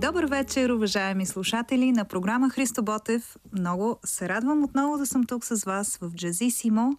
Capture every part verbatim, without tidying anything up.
Добър вечер, уважаеми слушатели на програма Христо Ботев. Много се радвам отново да съм тук с вас в Джазисимо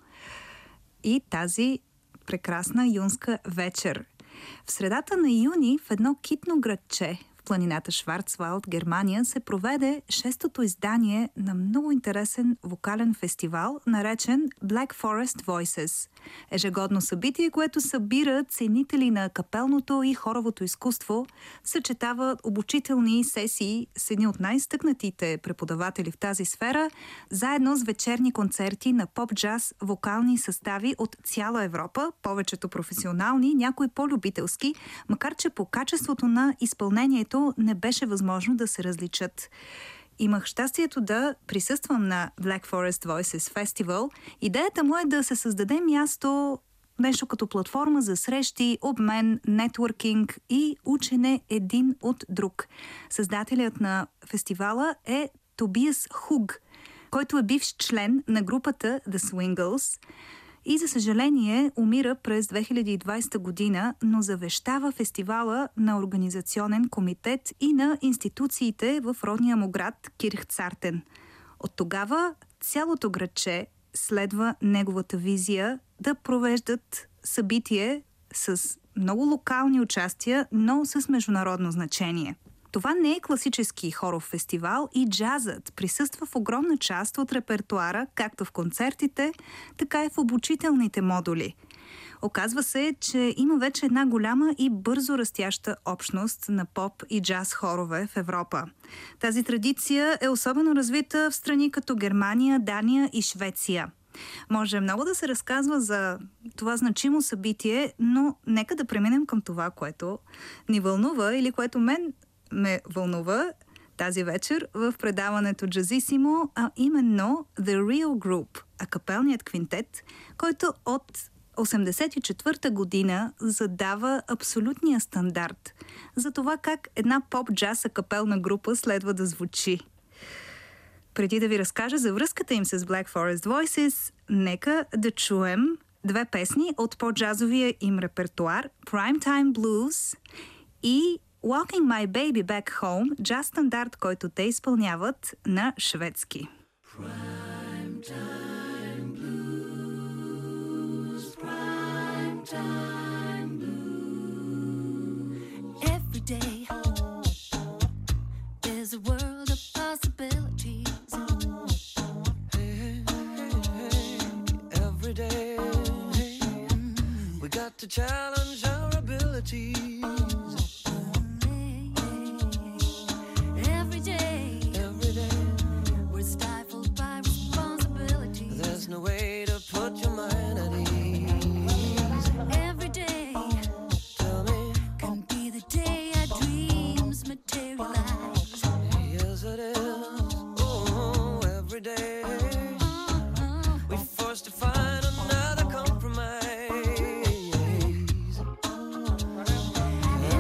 и тази прекрасна юнска вечер. В средата на юни в едно китно градче в планината Шварцвалд, Германия, се проведе шестото издание на много интересен вокален фестивал, наречен Black Forest Voices. Ежегодно събитие, което събира ценители на капелното и хоровото изкуство, съчетава обучителни сесии с едни от най-стъкнатите преподаватели в тази сфера, заедно с вечерни концерти на поп-джаз вокални състави от цяла Европа, повечето професионални, някои по-любителски, макар че по качеството на изпълнението не беше възможно да се различат. Имах щастието да присъствам на Black Forest Voices Festival. Идеята му е да се създаде място, нещо като платформа за срещи, обмен, нетворкинг и учене един от друг. Създателят на фестивала е Тобиас Хуг, който е бивш член на групата The Swingles и, за съжаление, умира през две хиляди и двадесета година, но завещава фестивала на организационен комитет и на институциите в родния му град Кирхцартен. От тогава цялото градче следва неговата визия да провеждат събитие с много локални участия, но с международно значение. Това не е класически хоров фестивал и джазът присъства в огромна част от репертуара, както в концертите, така и в обучителните модули. Оказва се, че има вече една голяма и бързо растяща общност на поп и джаз хорове в Европа. Тази традиция е особено развита в страни като Германия, Дания и Швеция. Може много да се разказва за това значимо събитие, но нека да преминем към това, което ни вълнува или което мен ме вълнува тази вечер в предаването Джазисимо, а именно The Real Group, акапелният квинтет, който от осемдесет и четвърта година задава абсолютния стандарт за това как една поп-джаз акапелна група следва да звучи. Преди да ви разкажа за връзката им с Black Forest Voices, нека да чуем две песни от по-джазовия им репертуар Primetime Blues и Walking My Baby Back Home, джаз стандарт, който те изпълняват на шведски. Primetime blues, primetime blues. Every day there's a world of possibilities. Hey, hey, hey, every day we got to challenge our abilities. No way to put your mind at ease. Every day, tell me, can be the day our dreams materialize. Yes, it is. Oh, every day, we forced to find another compromise.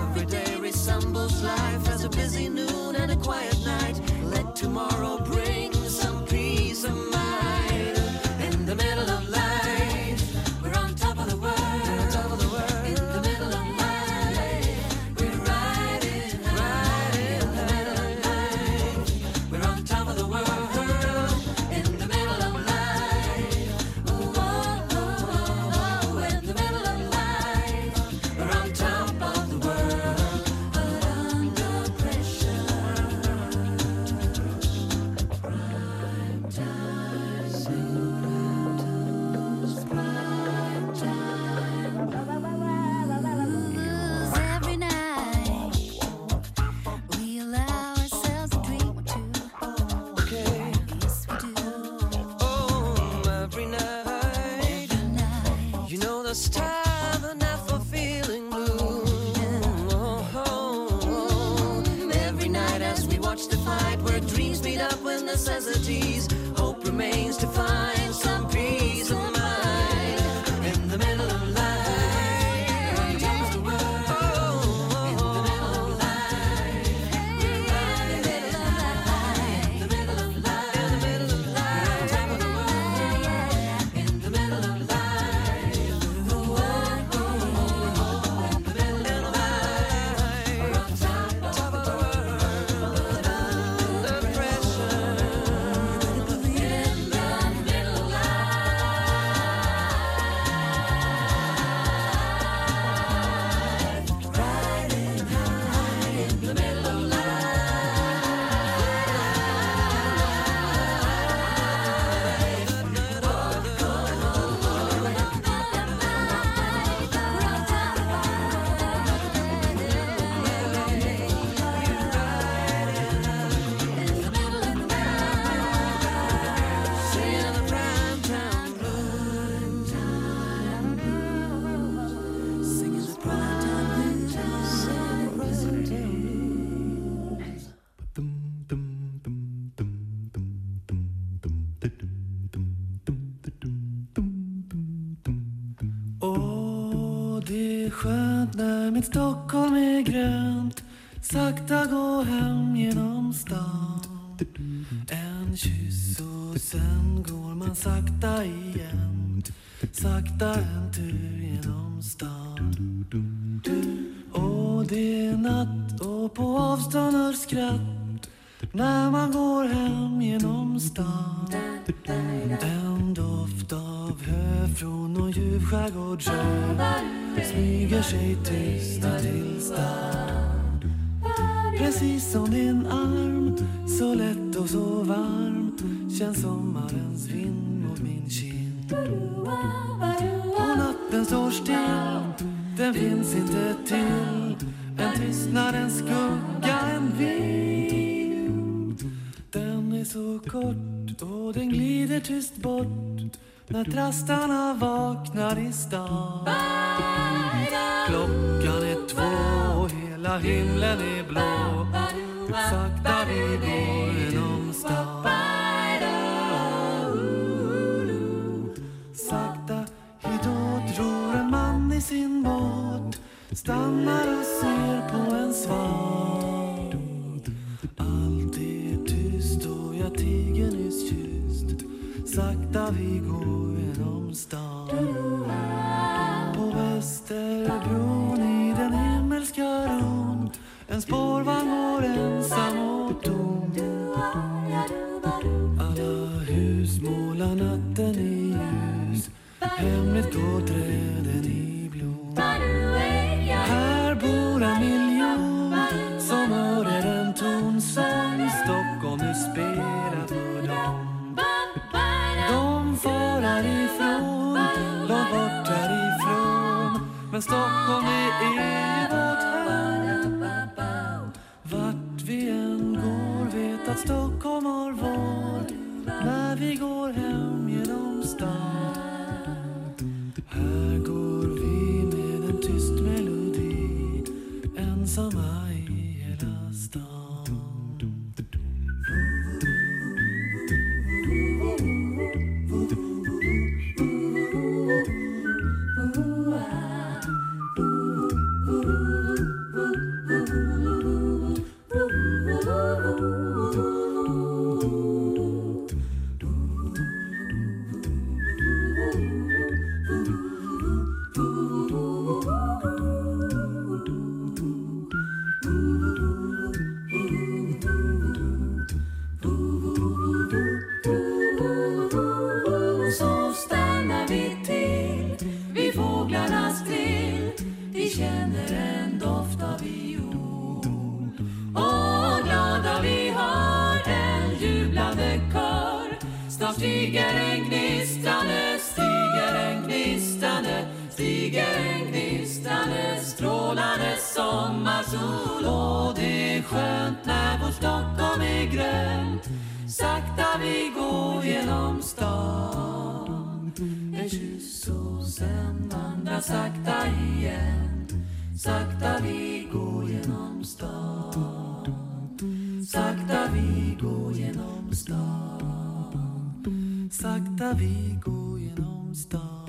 det är skönt när mitt Stockholm är grönt. Sakta gå hem genom stan. En kyss och sen går man sakta igen. Sakta en tur genom stan. Och det är natt och på avstånd hörs skratt när man går hem genom stan. En doft av hö från någon ljuv skärgårdsö smyger sig tyst till stan. Precis som din arm, så lätt och så varm, känns sommarens vind mot min kind. Och natten står still, den finns inte till. En tystnad, en skugga, en vind. Den är så kort och den glider tyst bort när trastarna vaknar i stan. Klockan är två och hela himlen är blå. Hur sakta vi går genom stan. Sakta hitåt ror en man i sin båt. Stannar och ser på en svan. Allt är tyst och jag tiger nyss kysst. Sakta vi går genom stan. På Västerbron i den himmelska ron. En spårvagn går ensam och tom. Alla hus målar natten i ljus. Hemligt går träden i blom. Här bor en miljon som hörde en ton som Stockholm nu spelar för dem. De far härifrån, långt bort härifrån. Men Stockholm är vårt hem. Vart vi än går vet att Stockholm har vård. När vi går hem genom stan. Här går vi med en tyst melodi, ensamma i hela stan. Stiger en gnistrande, stiger en gnistrande, stiger en gnistrande, strålande sommarsol. Och det är skönt när vår Stockholm är grönt. Sakta vi går genom stan. En kyss och sen vandrar sakta igen. Sakta vi går genom stan. Sakta vi går genom stan. Sakta vi går genom stan.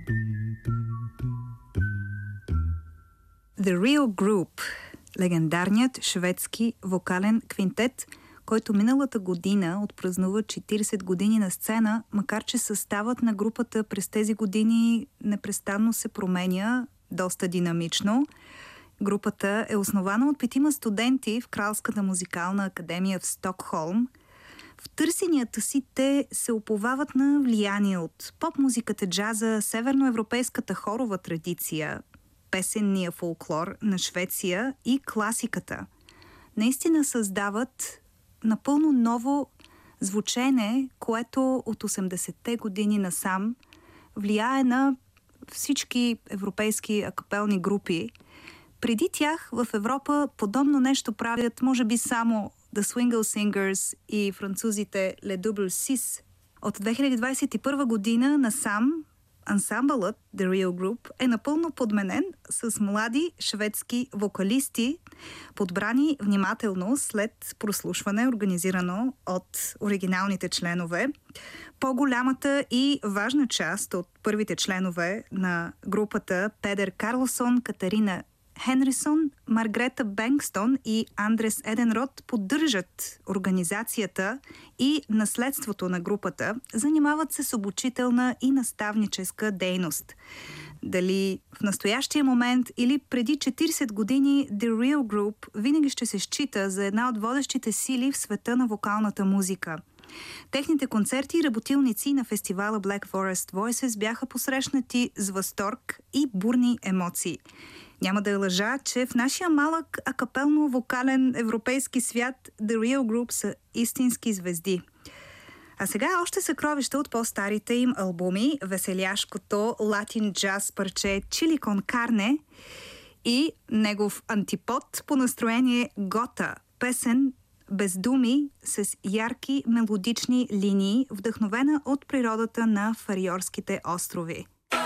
The Real Group, легендарният шведски вокален квинтет, който миналата година отпразнува четирийсет години на сцена, макар че съставът на групата през тези години непрестанно се променя доста динамично. Групата е основана от петима студенти в Кралската музикална академия в Стокхолм. В търсенията си те се уповават на влияние от поп-музиката, джаза, северноевропейската хорова традиция, песенния фолклор на Швеция и класиката. Наистина създават напълно ново звучене, което от осемдесетте години насам влияе на всички европейски акапелни групи. Преди тях в Европа подобно нещо правят, може би, само The Swingle Singers и французите Les Double Six. От две хиляди двадесет и първа година насам ансамбълът The Real Group е напълно подменен с млади шведски вокалисти, подбрани внимателно след прослушване, организирано от оригиналните членове. По-голямата и важна част от първите членове на групата, Педер Карлсон, Катарина Хенрисон, Маргрета Бенкстон и Андрес Еденрод, поддържат организацията и наследството на групата, занимават се с обучителна и наставническа дейност. Дали в настоящия момент или преди четирийсет години, The Real Group винаги ще се счита за една от водещите сили в света на вокалната музика. Техните концерти и работилници на фестивала Black Forest Voices бяха посрещнати с възторг и бурни емоции. Няма да е лъжа, че в нашия малък акапелно-вокален европейски свят The Real Group са истински звезди. А сега още съкровища от по-старите им албуми, веселяшкото латин джаз парче Chili con Carne и негов антипод по настроение Гота, песен без думи с ярки мелодични линии, вдъхновена от природата на Фариорските острови.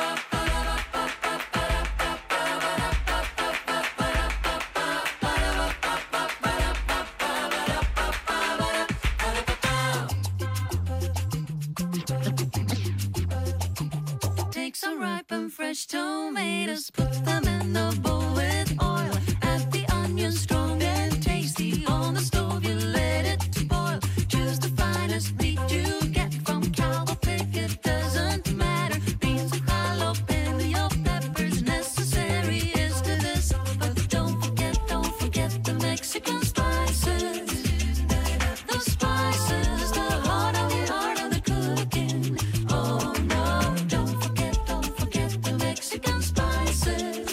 Some ripe and fresh tomatoes, put them in the bowl with oil. Add the onions strong and tasty. On the stove you let it boil. Choose the finest meat you get from cow or pig, it doesn't matter. Beans, jalapeno, peppers, necessary is to this. But don't forget, don't forget the Mexican spices. The spices, the heart of the art of the cooking. Oh no, don't forget. Mexican spices.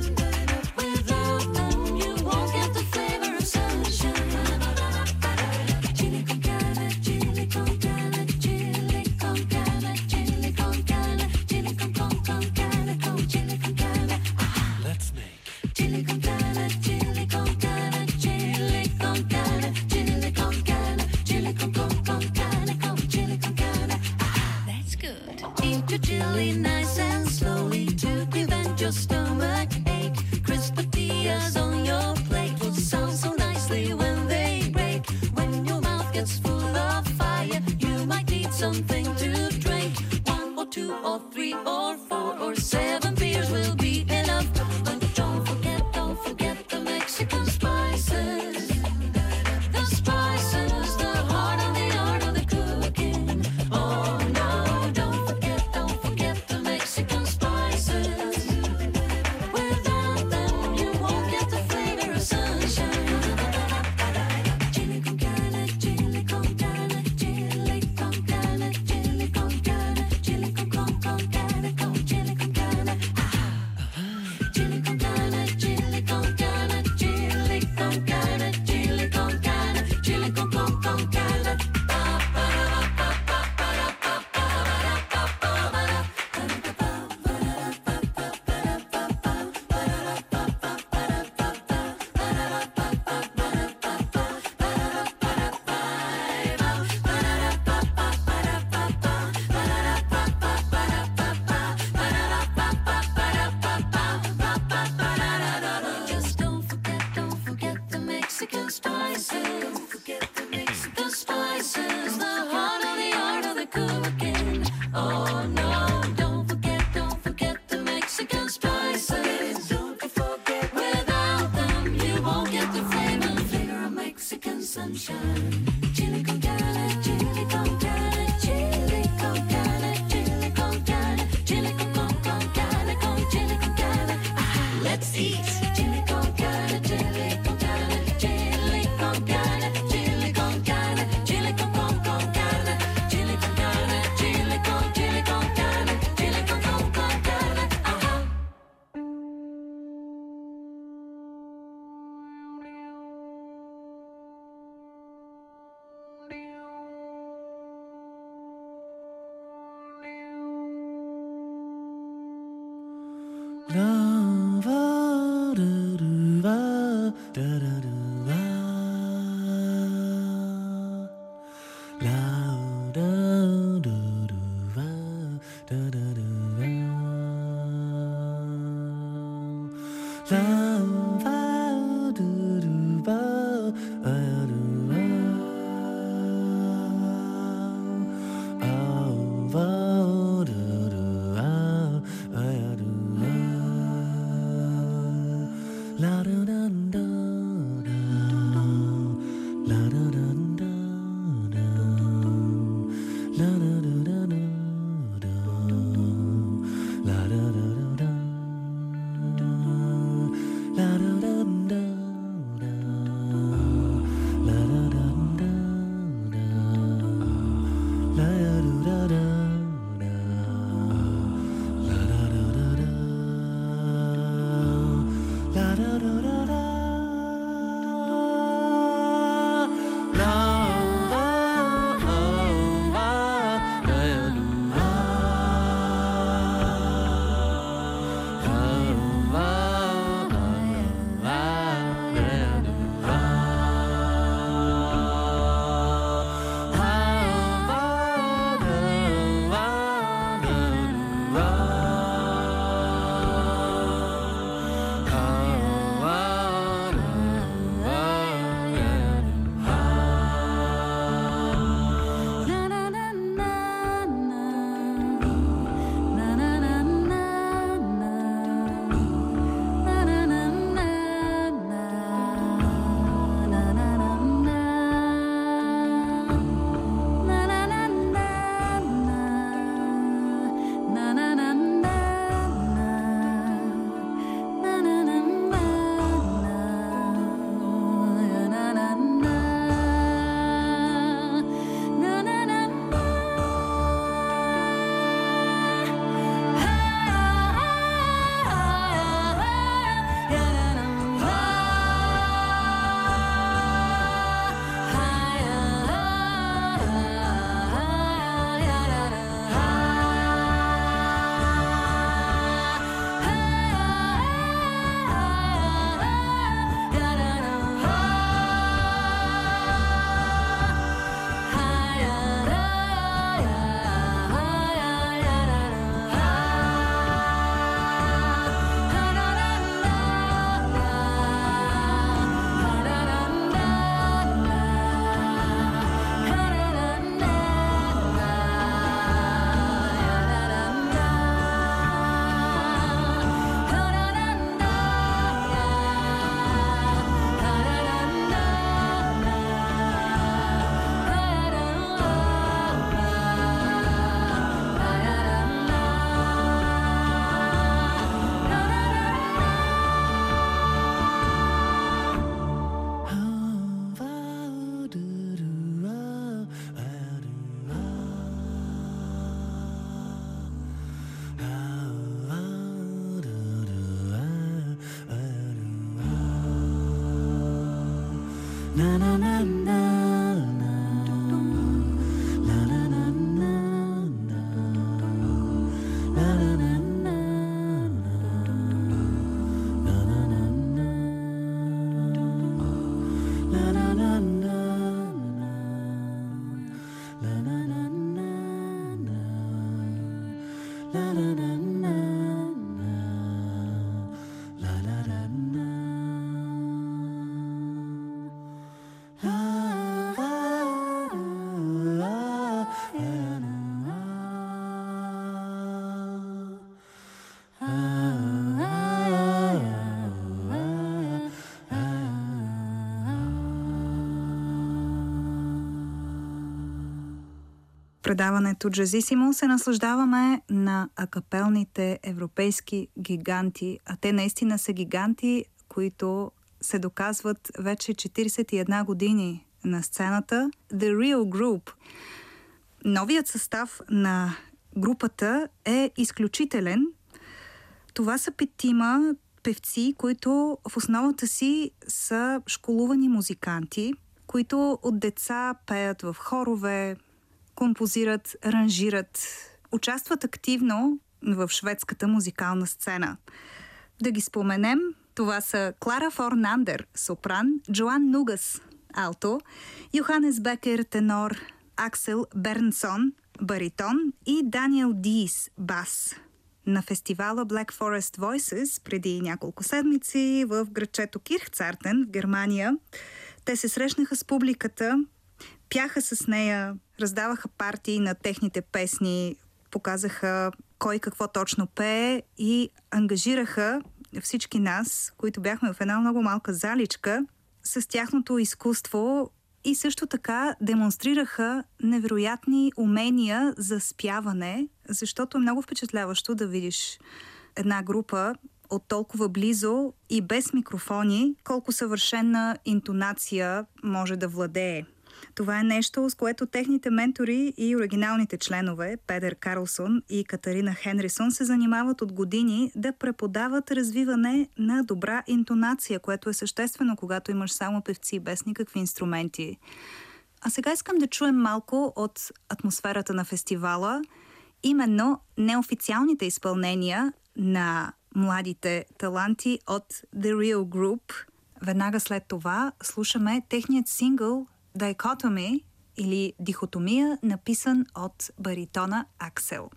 Without them, you won't get the flavor of sunshine. Chili con carne, chili con carne, chili con carne, chili con carne, chili con con con carne, con chili con carne. Let's make chili con carne, chili con carne, chili con carne, chili con carne, chili con con con carne, con chili con carne. That's good. Eat your chili nice and slowly to prevent your stomach ache. Crisp tortillas on your plate will sound so nicely when they break. When your mouth gets full of fire, you might need something to drink. One or two or three or four or seven beers will be enough. But don't forget, don't forget the Mexican spices. The spices, the heart and the art of the cooking. Oh no, don't forget, don't forget the Mexican spices. Without them, you won't get the flavor of sunshine. Chili con carne, chili con carne, chili con carne, chili con carne, chili con con con carne, con chili con carne. Chili con carne, chili con carne, chili con carne, chili con carne, chili con con con carne. Just don't forget, don't forget the Mexican spices. Don't forget the Mexican spices, the heart of the art of the cooking. Oh no, don't forget, don't forget the Mexican spices. Don't forget, without them you won't get the flavor, the flavor of Mexican sunshine. Chili con carne, chili con carne, chili con carne, chili con carne, chili con con con carne, con chili con carne. Let's eat. Chili con carne, chili con carne, chili con carne, chili con carne, chili con con con carne, chili con carne, chili con chili con carne, chili con con con carne. Uh-huh. Love, предаването Джазисимо се наслаждаваме на акапелните европейски гиганти, а те наистина са гиганти, които се доказват вече четиридесет и една години на сцената. The Real Group. Новият състав на групата е изключителен. Това са петима певци, които в основата си са школувани музиканти, които от деца пеят в хорове, композират, аранжират, участват активно в шведската музикална сцена. Да ги споменем, това са Клара Форнандер, сопран, Джоан Нугас, алто, Йоханес Бекер, тенор, Аксел Бернсон, баритон и Даниел Диис, бас. на фестивала Black Forest Voices преди няколко седмици в градчето Кирхцартен в Германия. Те се срещнаха с публиката, пяха с нея, раздаваха партии на техните песни, показаха кой какво точно пее и ангажираха всички нас, които бяхме в една много малка заличка, с тяхното изкуство и също така демонстрираха невероятни умения за спяване, защото е много впечатляващо да видиш една група от толкова близо и без микрофони, колко съвършена интонация може да владее. Това е нещо, с което техните ментори и оригиналните членове, Педер Карлсон и Катарина Хенрисон, се занимават от години да преподават развиване на добра интонация, което е съществено, когато имаш само певци без никакви инструменти. А сега искам да чуем малко от атмосферата на фестивала, именно неофициалните изпълнения на младите таланти от The Real Group. Веднага след това слушаме техният сингъл Dichotomy или Дихотомия, написан от баритона Аксел.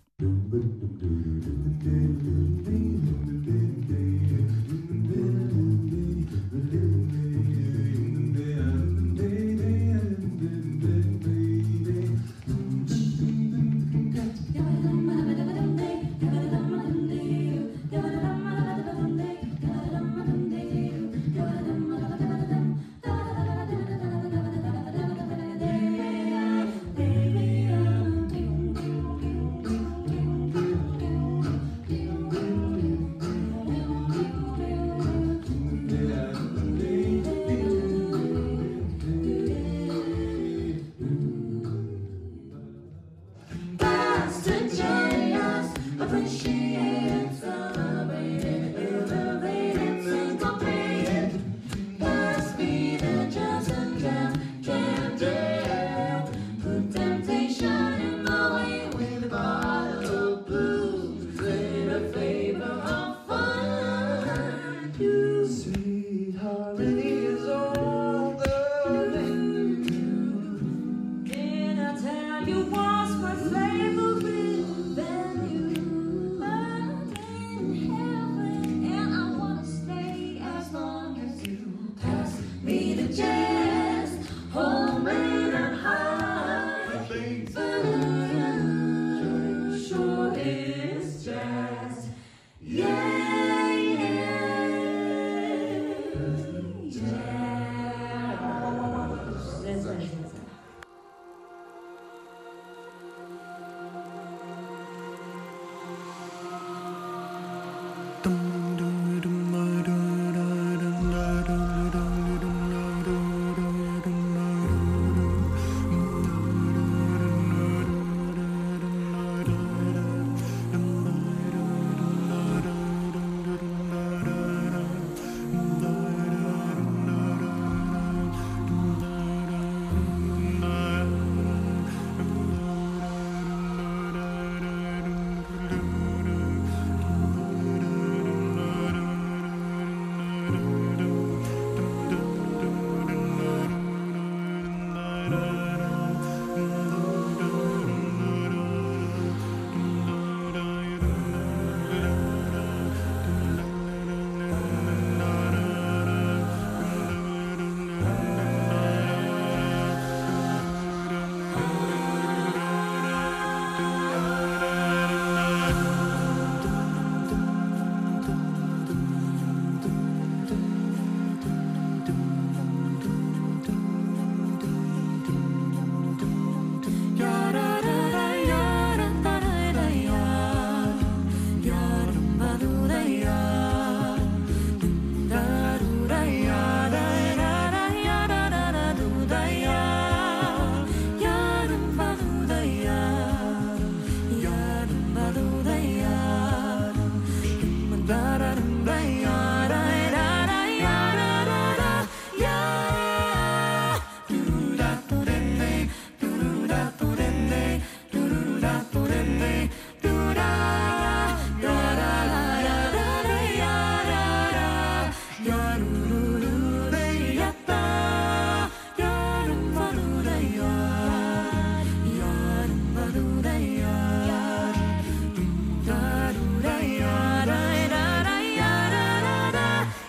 Thank you.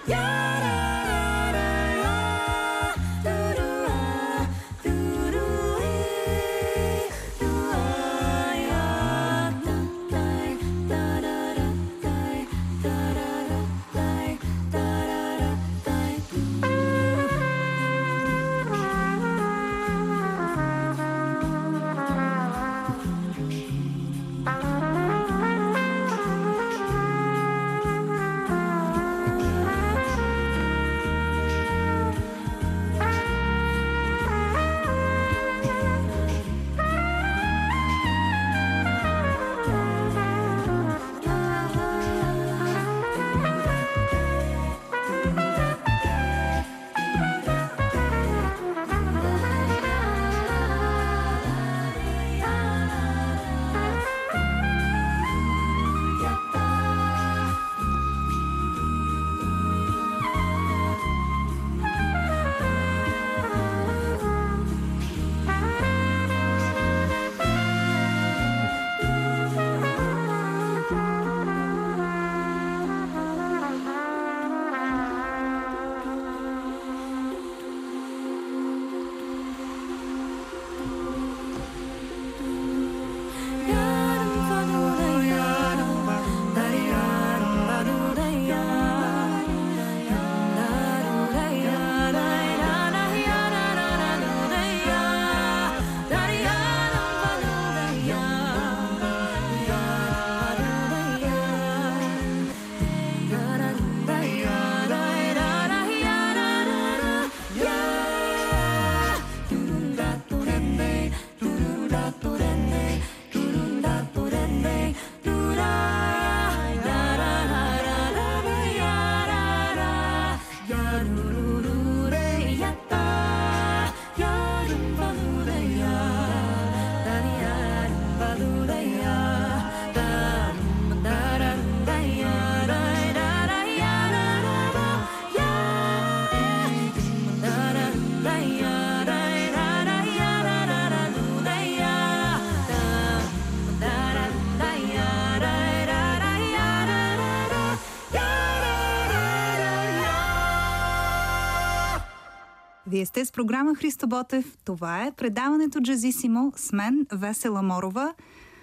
Вие сте с програма Христо Ботев. Това е предаването Джазисимо с мен, Весела Морова.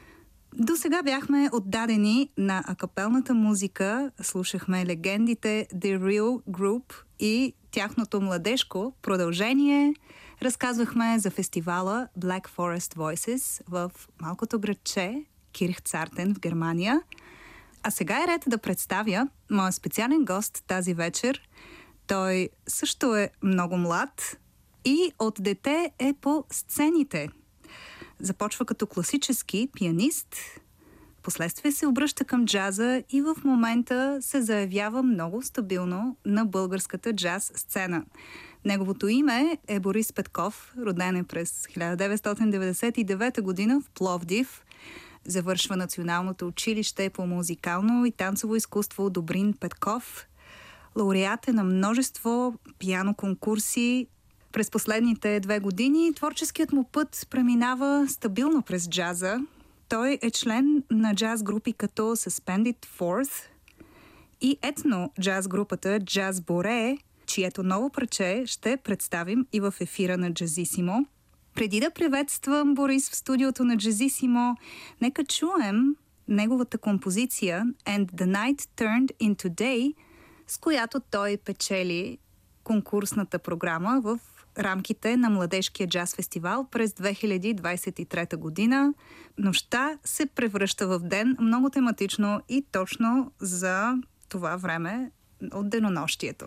До сега бяхме отдадени на акапелната музика. Слушахме легендите The Real Group и тяхното младежко продължение. Разказвахме за фестивала Black Forest Voices в малкото градче Кирхцартен в Германия. А сега е ред да представя моя специален гост тази вечер. Той също е много млад и от дете е по сцените. Започва като класически пианист, впоследствие се обръща към джаза и в момента се заявява много стабилно на българската джаз сцена. Неговото име е Борис Петков, роден е през хиляда деветстотин деветдесет и девета година в Пловдив. Завършва Националното училище по музикално и танцово изкуство Добрин Петков. Лауреат е на множество пиано конкурси. През последните две години творческият му път преминава стабилно през джаза. Той е член на джаз групи като Suspended Fourth и етно джаз групата Джаз Боре, чието ново парче ще представим и в ефира на Джазисимо. Преди да приветствам Борис в студиото на Джазисимо, нека чуем неговата композиция And the Night Turned into Day, с която той печели конкурсната програма в рамките на Младежкия джаз фестивал през две хиляди двадесет и трета година. Нощта се превръща в ден, много тематично и точно за това време от денонощието.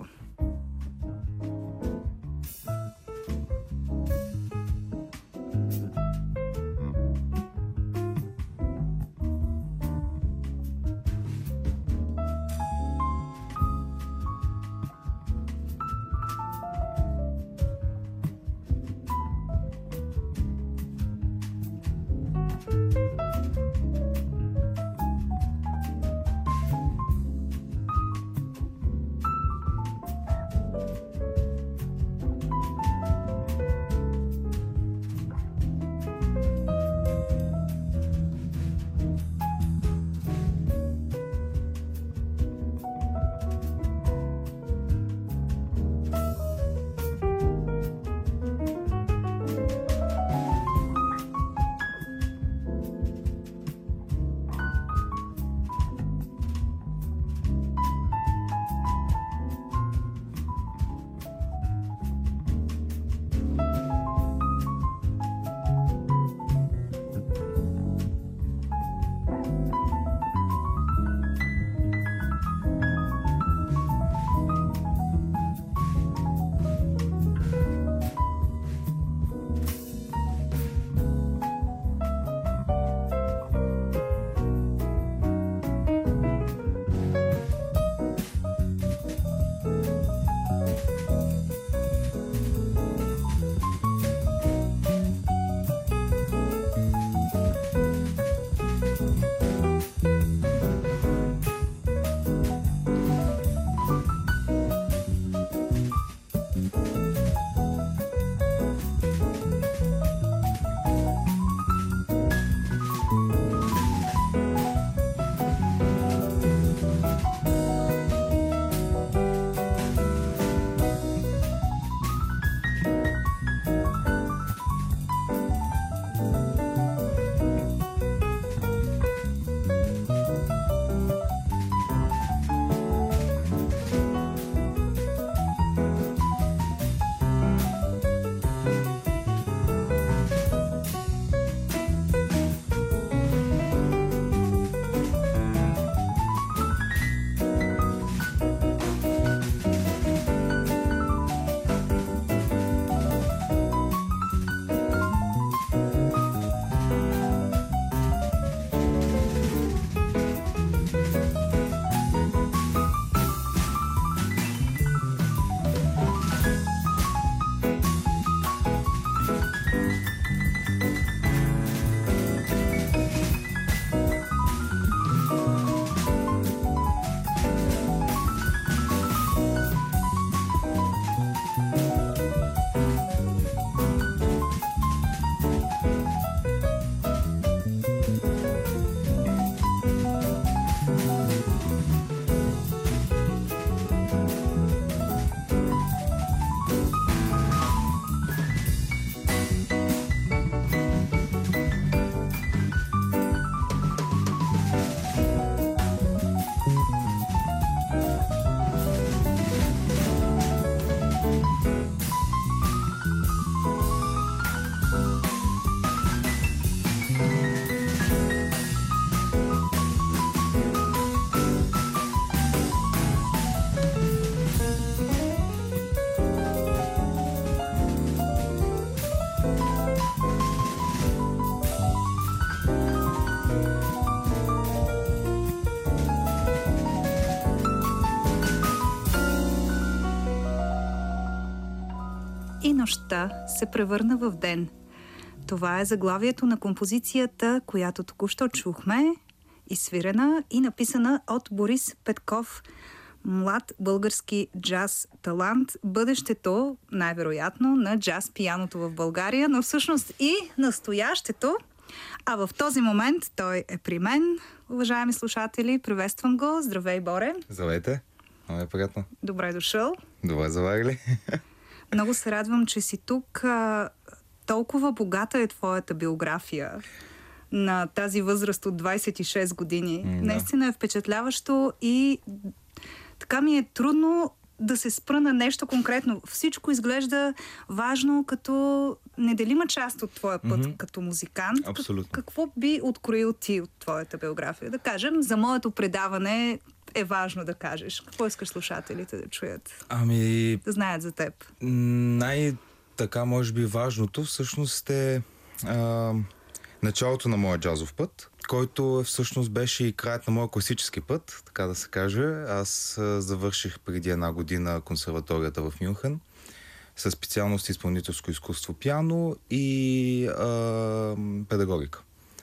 и нощта се превърна в ден. Това е заглавието на композицията, която току-що чухме, изсвирена и написана от Борис Петков, млад български джаз талант, бъдещето, най-вероятно, на джаз пианото в България, но всъщност и настоящето. А в този момент той е при мен. Уважаеми слушатели, приветствам го. Здравей, Боре. Здравейте. Много е приятно. Добре дошъл. Добре заварили. Много се радвам, че си тук. Толкова богата е твоята биография на тази възраст от двайсет и шест години. Mm, да. Наистина е впечатляващо и така ми е трудно да се спра на нещо конкретно. Всичко изглежда важно като неделима част от твоя път mm-hmm. като музикант. Абсолютно. Какво би откроил ти от твоята биография? Да кажем, за моето предаване е важно да кажеш. Какво искаш слушателите да чуят? Ами... Да знаят за теб. Най-така, може би, важното всъщност е а, началото на моя джазов път, който всъщност беше и краят на моя класически път, така да се каже. Аз а, завърших преди една година консерваторията в Мюнхен със специалност изпълнителско изкуство пиано и а, педагогика.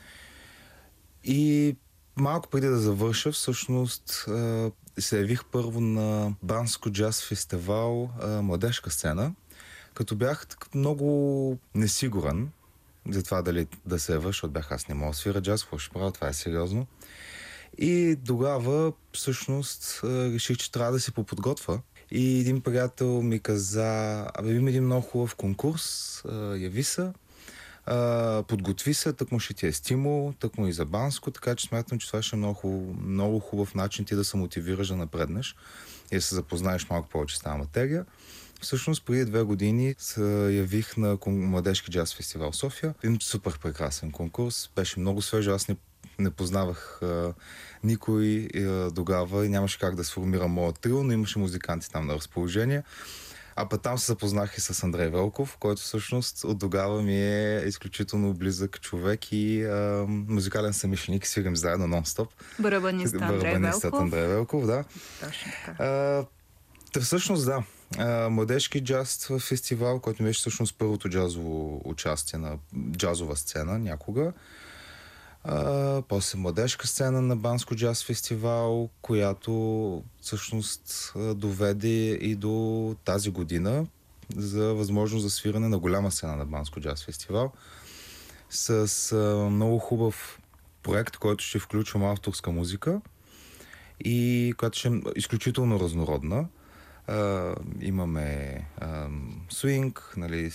И малко преди да завърша, всъщност се явих първо на Банско джаз фестивал Младежка сцена, като бях много несигурен за това дали да се явя, защото бях аз не мога да свира джаз, какво ще правя, това е сериозно. И тогава всъщност реших, че трябва да се поподготвя. И един приятел ми каза, абе, има един много хубав конкурс, яви се. Uh, подготви се, тък му ще ти е стимул, тък му и за Банско, така че смятам, че това ще е много, много хубав начин ти да се мотивираш да напреднеш и да се запознаеш малко повече с тази материя. Всъщност преди две години се явих на Младежки джаз фестивал София. Един супер прекрасен конкурс, беше много свеж, аз не, не познавах uh, никой uh, тогава и нямаше как да сформирам моят трио, но имаше музиканти там на разположение. А път там се запознах и с Андрей Велков, който всъщност от тогава ми е изключително близък човек и а, музикален съмишленик. Свирим заедно нон-стоп. Барабанист Андрей Велков. Андрей Велков, да. Точно така. А, тър, всъщност, да. А, Младежки джаз фестивал, който беше всъщност първото джазово участие на джазова сцена някога. Uh, после Младежка сцена на Банско джаз фестивал, която всъщност доведе и до тази година за възможност за свиране на голяма сцена на Банско джаз фестивал с uh, много хубав проект, който ще включва авторска музика и която ще е изключително разнородна. Uh, имаме свинг, нали,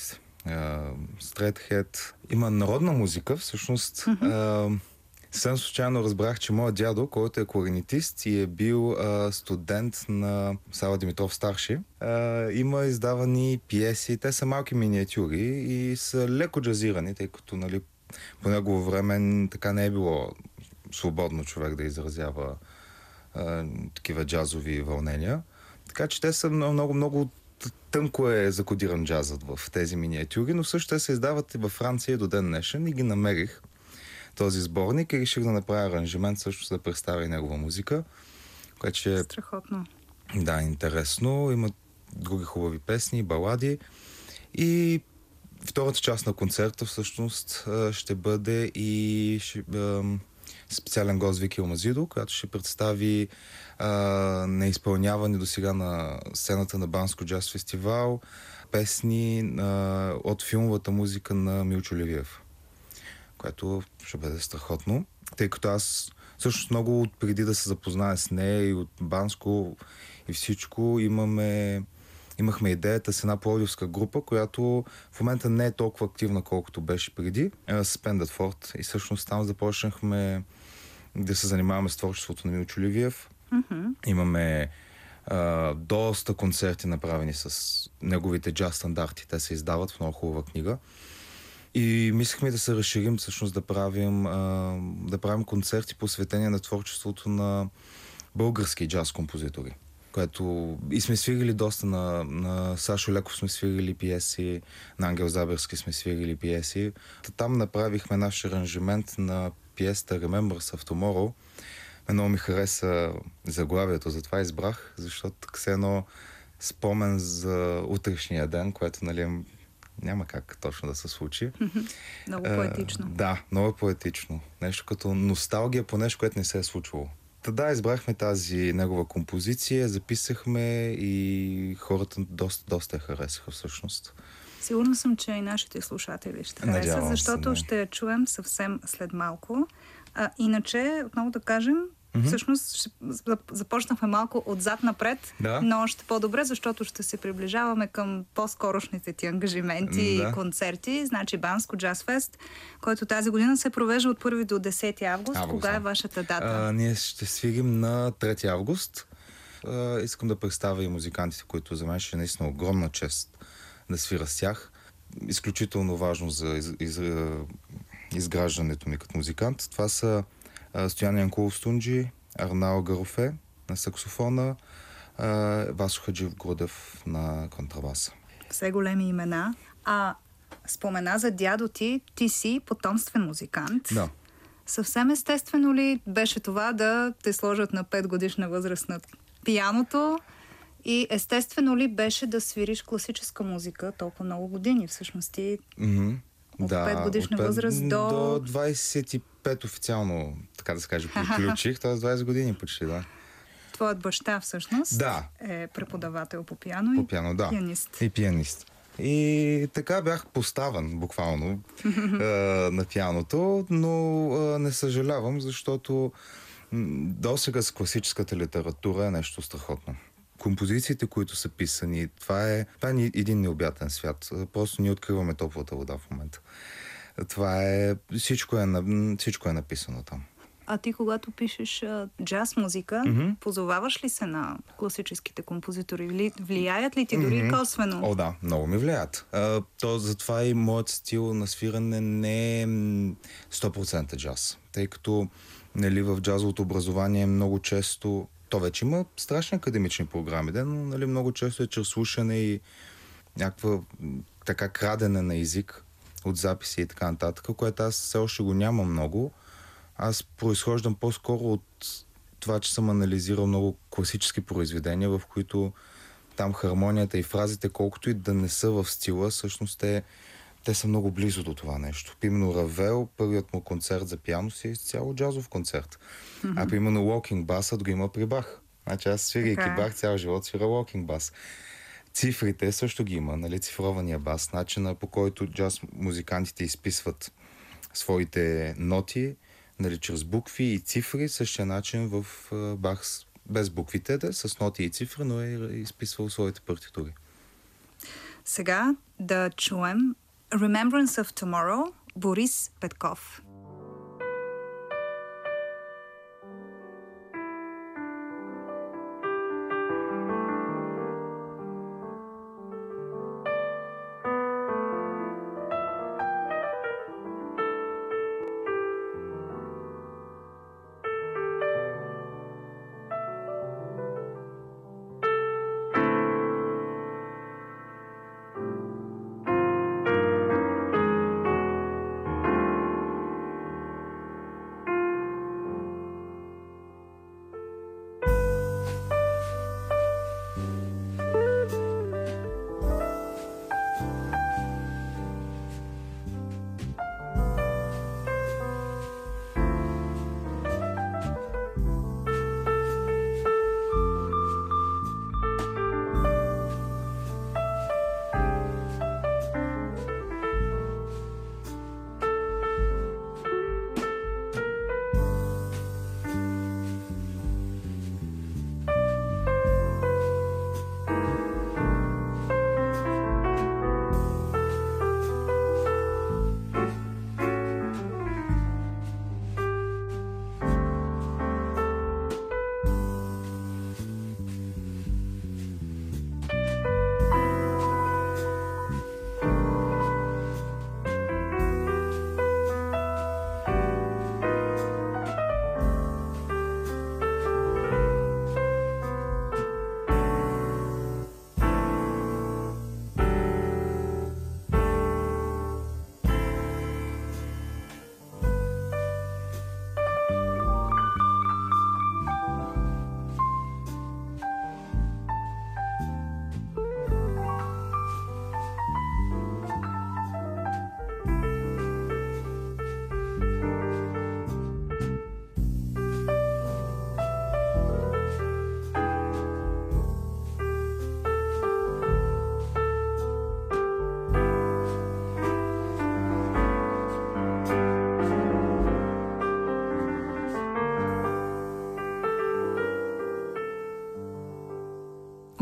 Стрейтхед. Има народна музика, всъщност. Mm-hmm. Съвсем случайно разбрах, че моят дядо, който е кларинетист и е бил а, студент на Сава Димитров старши, а, има издавани пиеси. Те са малки миниатюри и са леко джазирани, тъй като, нали, по негово време така не е било свободно човек да изразява а, такива джазови вълнения. Така че те са много, много, много тънко е закодиран джазът в тези миниатюри, но също те се издават и във Франция до ден днешен и ги намерих този сборник и реших да направя аранжимент също да представя и негова музика, което е... Страхотно. Да, интересно. Има други хубави песни, балади и втората част на концерта всъщност ще бъде и ще, специален гост Вики Омазидо, която ще представи а, неизпълнявани до сега на сцената на Банско джаз фестивал песни а, от филмовата музика на Милчо Ливиев, което ще бъде страхотно, тъй като аз всъщност много преди да се запозная с нея и от Банско и всичко имаме Имахме идеята с една пловдивска група, която в момента не е толкова активна, колкото беше преди, с Пендатфорд. И всъщност там започнахме да се занимаваме с творчеството на Милчо Ливиев. Mm-hmm. Имаме а, доста концерти направени с неговите джаз стандарти. Те се издават в много хубава книга. И мислихме да се разширим, всъщност да правим, а, да правим концерти посветени на творчеството на български джаз композитори. Което и сме свирили доста на, на Сашо Леков сме свирили пиеси, на Ангел Заберски сме свирили пиеси. Там направихме наш аранжимент на пиесата Remembrance of Tomorrow. Много ми хареса заглавието, затова избрах, защото все едно спомен за утрешния ден, което, нали, няма как точно да се случи. Много поетично. А, да, много поетично. Нещо като носталгия по нещо, което не се е случвало. Та да, избрахме тази негова композиция, записахме и хората доста, доста я харесаха всъщност. Сигурна съм, че и нашите слушатели ще харесат, Надявам защото се, ще я чуем съвсем след малко. А, иначе, отново да кажем, mm-hmm. всъщност ще, започнахме малко отзад напред, да. но още по-добре, защото ще се приближаваме към по-скорошните ти ангажименти да. и концерти. Значи Банско Джаз Фест, който тази година се провежда от първи до десети август. август Кога да. е вашата дата? А, ние ще свирим на трети август. А, искам да представя и музикантите, които за мен ще е наистина огромна чест да свира с тях. Изключително важно за из, из, изграждането ми като музикант. Това са а, Стоян Янкулов Стунджи, Арнао Гарофе на саксофона, а, Васо Хаджив Грудев на контрабаса. Все големи имена. А спомена за дядо ти, ти си потомствен музикант. Да. Съвсем естествено ли беше това да те сложат на пет годишна възраст на пианото? И естествено ли беше да свириш класическа музика толкова много години? Всъщност ти mm-hmm. от да, пет годишна от възраст до... До двайсет и пет официално, така да се каже, приключих. т.е. двайсет години почти, да. Твоят баща всъщност да. е преподавател по пиано, по пиано и да. пианист. И пианист. И така бях поставен буквално на пианото, но не съжалявам, защото досега с класическата литература е нещо страхотно. Композициите, които са писани, това е, това е един необятен свят. Просто ние откриваме топлата вода в момента. Това е... Всичко е, всичко е написано там. А ти, когато пишеш а, джаз музика, mm-hmm. позоваваш ли се на класическите композитори? Влияят ли ти дори mm-hmm. косвено? О, да, много ми влияят. А, то, затова и моят стил на свиране не е сто процента джаз. Тъй като нали, в джазовото образование много често... То вече има страшни академични програми, но нали, много често е чрез слушане и някаква така крадене на език от записи и така нататък, което аз все още го нямам много. Аз произхождам по-скоро от това, че съм анализирал много класически произведения, в които там хармонията и фразите, колкото и да не са в стила, всъщност те, те са много близо до това нещо. Примерно Равел, първият му концерт за пиано си е изцяло джазов концерт. Mm-hmm. А примерно Walking Bass го има при Бах. Значи аз свирайки okay. Бах цял живот свира Walking Bass. Цифрите също ги има, нали, цифрования бас, начина по който джаз музикантите изписват своите ноти, нали, чрез букви и цифри, същия начин в Бах без буквите, да, с ноти и цифри, но е изписвал своите партитури. Сега да чуем Remembrance of Tomorrow, Борис Петков.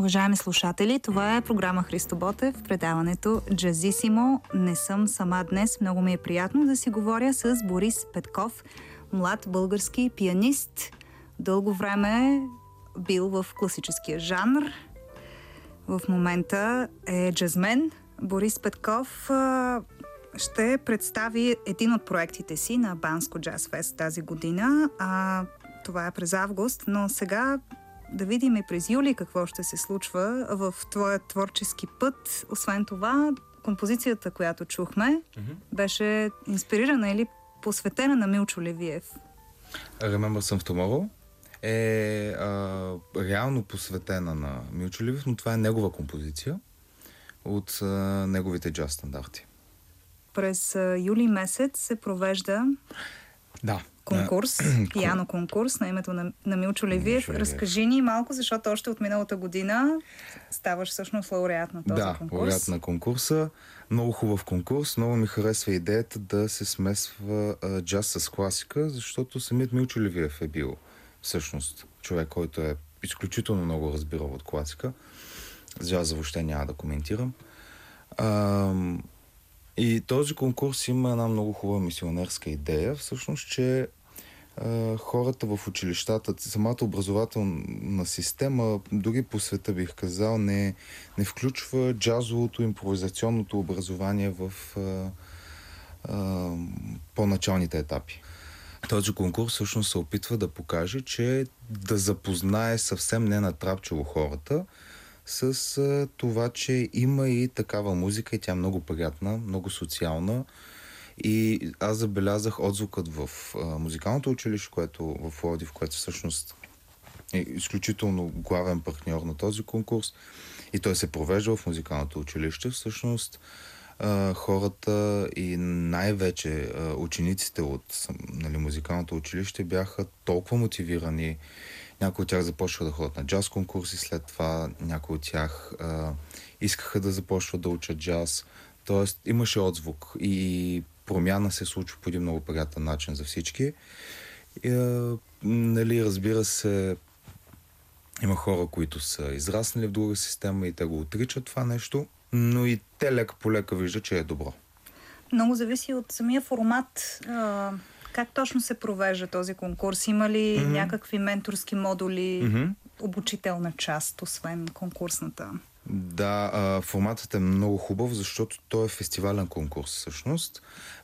Уважаеми слушатели, това е програма Христо Ботев, предаването Джазисимо. Не съм сама днес. Много ми е приятно да си говоря с Борис Петков, млад български пианист. Дълго време бил в класическия жанр. В момента е джазмен. Борис Петков ще представи един от проектите си на Банско Джаз Фест тази година. А, това е през август, но сега да видим и през юли какво ще се случва в твоя творчески път. Освен това, композицията, която чухме, mm-hmm. беше инспирирана или посветена на Милчо Левиев. Remember Some Tomorrow е а, реално посветена на Милчо Левиев, но това е негова композиция от а, неговите джаз стандарти. През а, юли месец се провежда да. конкурс, пиано конкурс на името на, на Милчо Левиев. Разкажи ни малко, защото още от миналата година ставаш всъщност лауреат на този да, конкурс. Да, лауреат на конкурса. Много хубав конкурс. Много ми харесва идеята да се смесва а, джаз с класика, защото самият Милчо Левиев е бил всъщност човек, който е изключително много разбирал от класика. С джаза въобще няма да коментирам. А, и този конкурс има една много хубава мисионерска идея, всъщност, че а, хората в училищата, самата образователна система, дори по света бих казал, не, не включва джазовото, импровизационното образование в а, а, по-началните етапи. Този конкурс всъщност се опитва да покаже, че да запознае съвсем ненатрапчиво хората с а, това, че има и такава музика и тя е много приятна, много социална. И аз забелязах отзвукът в а, музикалното училище, което в Пловдив, което всъщност е изключително главен партньор на този конкурс. И той се провежда в музикалното училище. Всъщност а, хората и най-вече а, учениците от нали, музикалното училище бяха толкова мотивирани. Някои от тях започваха да ходят на джаз конкурси, след това някои от тях а, искаха да започват да учат джаз. Тоест имаше отзвук и промяна се случва по един много приятен начин за всички. И, а, нали, разбира се, има хора, които са израснали в друга система и те го отричат това нещо, но и те лека по лека виждат, че е добро. Много зависи от самия формат. Как точно се провежда този конкурс? Има ли mm-hmm. някакви менторски модули, mm-hmm. обучителна част, освен конкурсната? Да, а, форматът е много хубав, защото той е фестивален конкурс всъщност.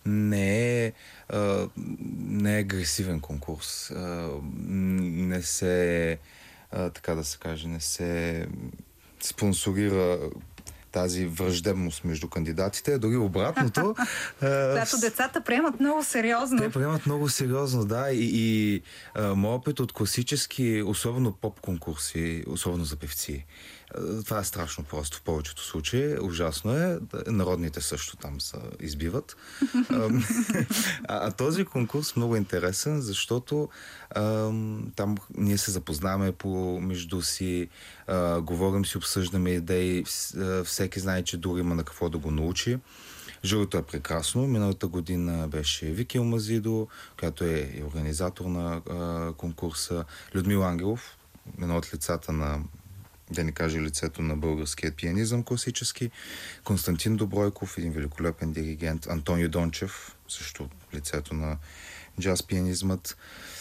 Не е, а, не е агресивен конкурс. А, не се, а, така да се каже, не се спонсорира тази враждебност между кандидатите, дори обратното. Когато децата приемат много сериозно. Те приемат много сериозно, да. И, и а, моят опит от класически, особено поп-конкурси, особено за певци, това е страшно просто в повечето случаи. Ужасно е. Народните също там се избиват. а, а този конкурс е много интересен, защото а, там ние се запознаваме по между си, а, говорим си, обсъждаме идеи, всеки знае, че друг има на какво да го научи. Журито е прекрасно. Миналата година беше Вики Алмазидо, която е и организатор на а, конкурса. Людмил Ангелов, едно от лицата на, да ни каже, лицето на българския пианизъм класически. Константин Добройков, един великолепен диригент. Антонио Дончев, също лицето на джаз пианизмът.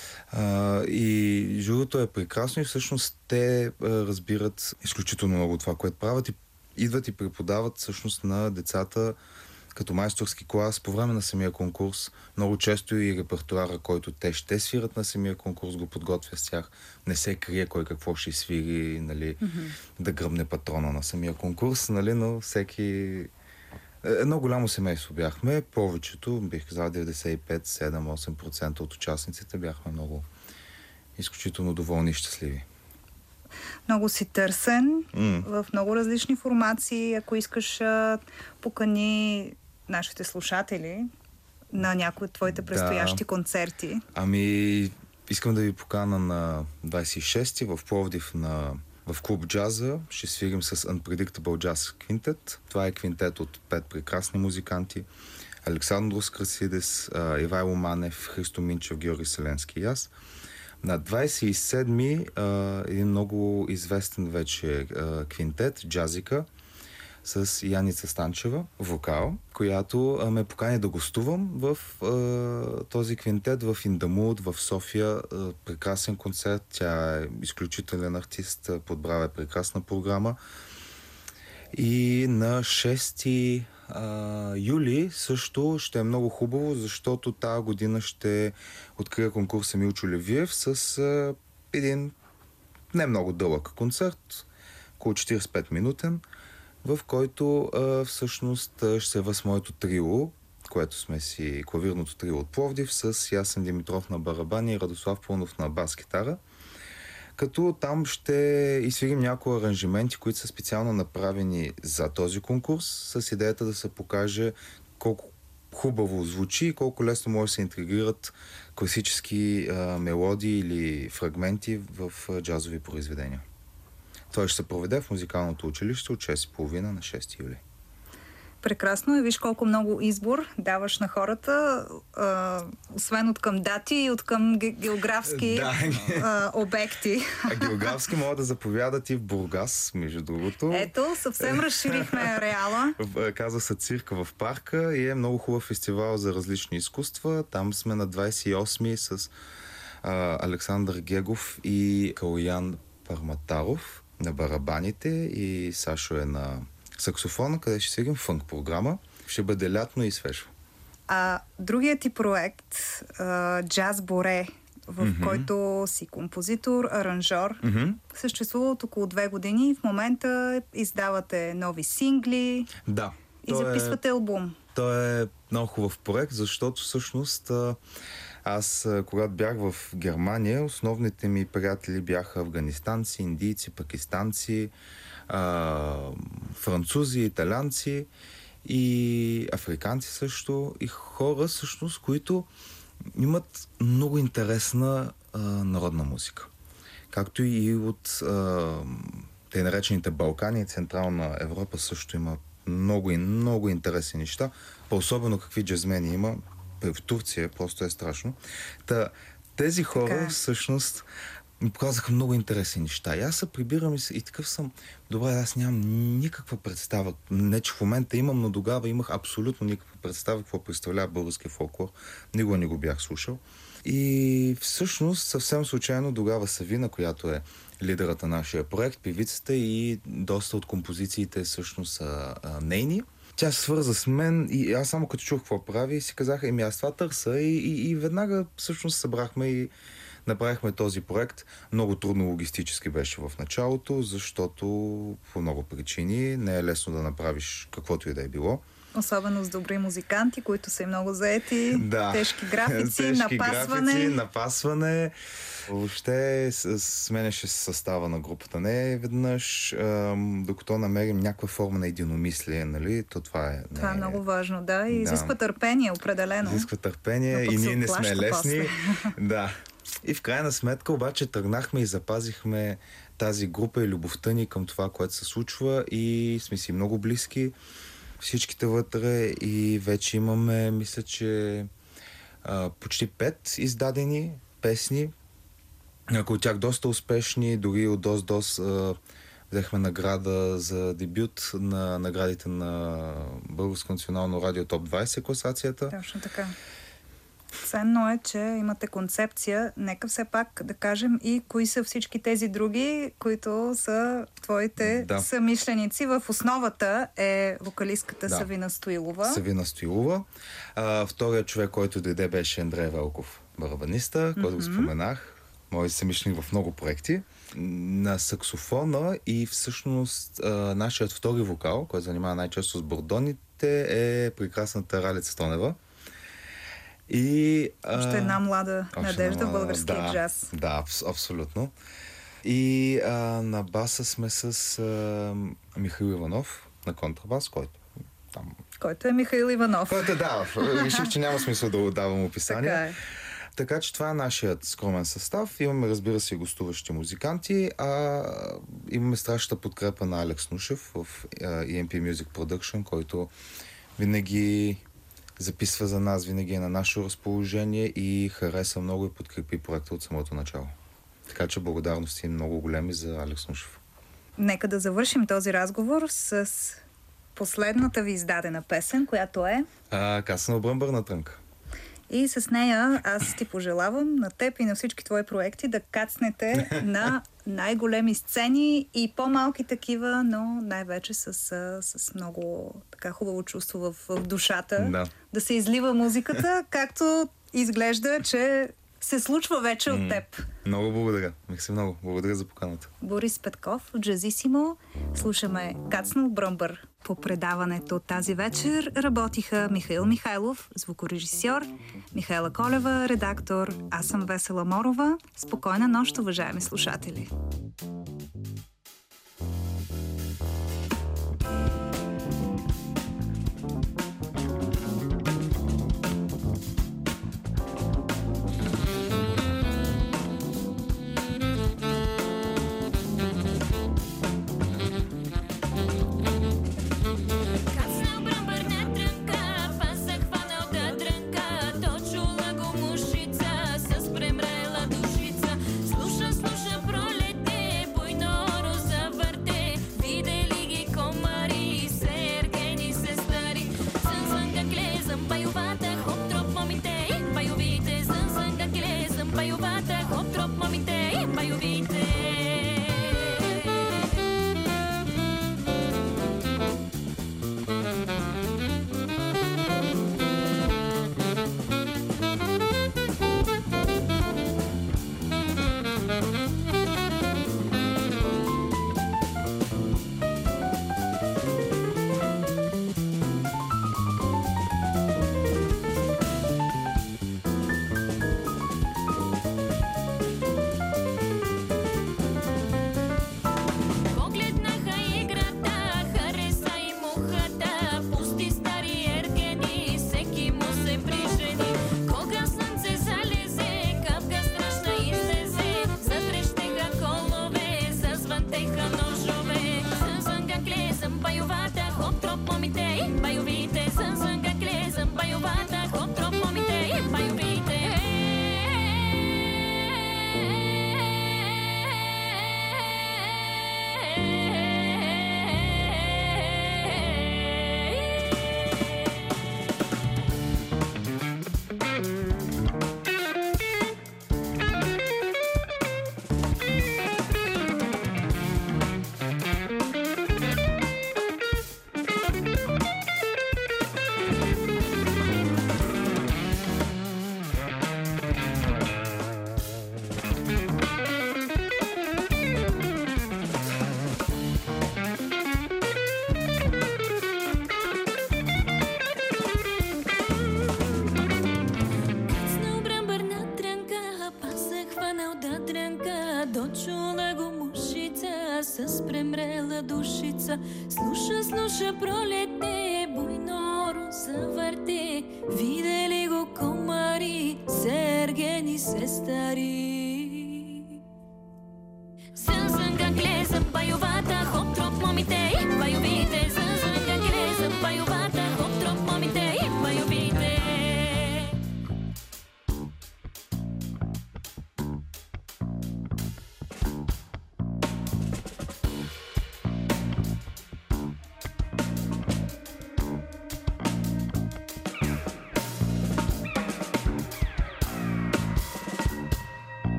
А, и журито е прекрасно и всъщност те а, разбират изключително много това, което правят и идват и преподават всъщност на децата като майсторски клас по време на самия конкурс. Много често и репертуара, който те ще свират на самия конкурс, го подготвя с тях. Не се крие кой какво ще свири, нали, mm-hmm. да гръмне патрона на самия конкурс, нали, но всеки... Едно голямо семейство бяхме. Повечето, бих казал, деветдесет и пет, седем, осем процента от участниците бяхме много изключително доволни и щастливи. Много си търсен mm. в много различни формации. Ако искаш, покани нашите слушатели на някои от твоите предстоящи да. концерти. Ами, искам да ви покана на двадесет и шести в Пловдив на, в клуб Джаза. Ще свирим с Unpredictable Jazz Quintet. Това е квинтет от пет прекрасни музиканти. Александрос Красидес, Ивайло Манев, Христо Минчев, Георги Селенски и аз. На двадесет и седми а, един много известен вече а, квинтет, Джазика, с Яница Станчева, вокал, която а, ме покани да гостувам в а, този квинтет в Индамут в София. А, прекрасен концерт, тя е изключителен артист, подбрава е прекрасна програма. И на шести юли също ще е много хубаво, защото тази година ще открия конкурса Милчо Левиев с а, един не много дълъг концерт, около четиридесет и пет минутен, в който а, всъщност ще се въз моето трио, което сме си клавирното трио от Пловдив, с Ясен Димитров на барабани и Радослав Пълнов на бас-гитара. Като там ще изсвирим някои аранжименти, които са специално направени за този конкурс, с идеята да се покаже колко хубаво звучи и колко лесно може да се интегрират класически а, мелодии или фрагменти в а, джазови произведения. Той ще се проведе в музикалното училище от шест и половина на шести юли. Прекрасно е. Виж колко много избор даваш на хората, а, освен от към дати и от към географски да. а, обекти. А географски могат да заповядат и в Бургас, между другото. Ето, съвсем разширихме ареала. Казва се Цирка в парка и е много хубав фестивал за различни изкуства. Там сме на двадесет и осми с а, Александър Гегов и Калоян Парматаров на барабаните и Сашо е на саксофона, къде ще свирим фънк програма. Ще бъде лятно и свежо. А другият ти проект, а, Джаз Боре, в mm-hmm. който си композитор, аранжор, Mm-hmm. съществува от около две години и в момента издавате нови сингли Да. и записвате е, албум. Той е много хубав проект, защото всъщност аз, когато бях в Германия, основните ми приятели бяха афганистанци, индийци, пакистанци, а, французи, италианци и африканци също. И хора, всъщност, които имат много интересна а, народна музика. Както и от а, те наречените Балкани и Централна Европа също има много и много интересни неща. По-особено какви джазмени има. В Турция просто е страшно. Та, тези хора така всъщност ми показаха много интересни неща. И аз се прибирам и, и такъв съм, добре, аз нямам никаква представа. Не, че в момента имам, но тогава имах абсолютно никаква представа какво представлява български фолклор. Никога не го бях слушал. И всъщност съвсем случайно тогава Савина, която е лидерът на нашия проект, певицата, и доста от композициите всъщност са а, нейни. Тя се свърза с мен и аз само като чух какво прави си казах, еми аз това търса и, и, и веднага всъщност събрахме и направихме този проект. Много трудно логистически беше в началото, защото по много причини не е лесно да направиш каквото и да е било. Особено с добри музиканти, които са и много заети. Да. Тежки графици, Тежки напасване. Графици, напасване. Въобще сменяше състава на групата не веднъж, ам, докато намерим някаква форма на единомислие, нали? То това е... Това не, е много важно, да. И изисква да. търпение, определено. Изисква търпение и ние не сме лесни. Да. И в крайна сметка обаче тръгнахме и запазихме тази група и любовта ни към това, което се случва и сме си много близки. Всичките вътре и вече имаме, мисля, че а, почти пет издадени песни, някои от тях доста успешни, дори от Дос-Дос а, взехме награда за дебют на наградите на Българско национално радио Топ двадесет класацията. Точно така. Ценно е, че имате концепция. Нека все пак да кажем и кои са всички тези други, които са твоите да. съмишленици. В основата е вокалистката да. Савина Стоилова. Савина Стоилова. А, вторият човек, който дойде, беше Андрей Велков, барабаниста, mm-hmm. който го споменах. Мой съмишленик в много проекти. На саксофона и всъщност а, нашият втори вокал, който занимава най-често с бордоните, е прекрасната Ралица Стонева. И, още една млада надежда в българския да, джаз. Да, абс- абсолютно. И а, на баса сме с а, Михаил Иванов на контрабас, който там... Който е Михаил Иванов. Който да, реших, че няма смисъл да давам описание. Така е. Така че това е нашият скромен състав. Имаме, разбира се, гостуващи музиканти, а имаме страшната подкрепа на Алекс Нушев в и ем пи Music Production, който винаги записва за нас, винаги е на наше разположение и хареса много и подкрепи проекта от самото начало. Така че благодарности много големи за Алекс Нушев. Нека да завършим този разговор с последната ви издадена песен, която е... А, Кацнал бръмбър на трънка. И с нея аз ти пожелавам на теб и на всички твои проекти да кацнете на най-големи сцени и по-малки такива, но най-вече с, с много така хубаво чувство в, в душата. Да. Да се излива музиката, както изглежда, че се случва вече от теб. Много благодаря. Мерси много. Благодаря за поканата. Борис Петков, Джазисимо. Слушаме Кацнал бръмбър. По предаването тази вечер работиха Михаил Михайлов, звукорежисьор, Михайла Колева, редактор. Аз съм Весела Морова. Спокойна нощ, уважаеми слушатели. Слуша, слуша, пролете, буйно роза върте, видели го комари, сергени се стари. Сън, сън, как лезам, байовата, хоп, троп, момите, байовите,